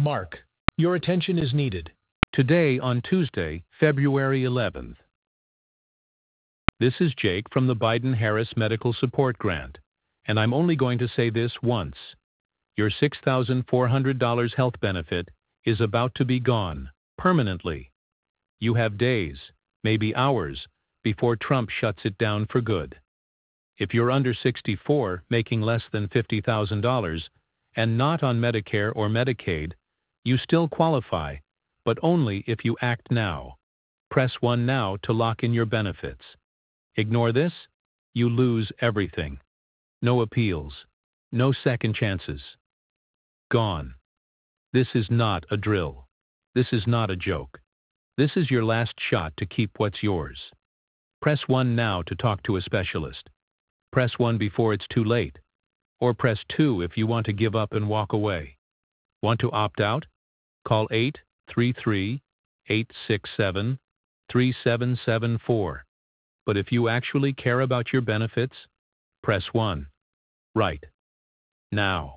Mark, your attention is needed. Today on Tuesday, February 11th. This is Jake from the Biden-Harris Medical Support Grant, and I'm only going to say this once. Your $6,400 health benefit is about to be gone, permanently. You have days, maybe hours, before Trump shuts it down for good. If you're under 64, making less than $50,000, and not on Medicare or Medicaid, you still qualify, but only if you act now. Press 1 now to lock in your benefits. Ignore this, you lose everything. No appeals. No second chances. Gone. This is not a drill. This is not a joke. This is your last shot to keep what's yours. Press 1 now to talk to a specialist. Press 1 before it's too late. Or press 2 if you want to give up and walk away. Want to opt out? Call 833-867-3774. But if you actually care about your benefits, press 1. Right. Now.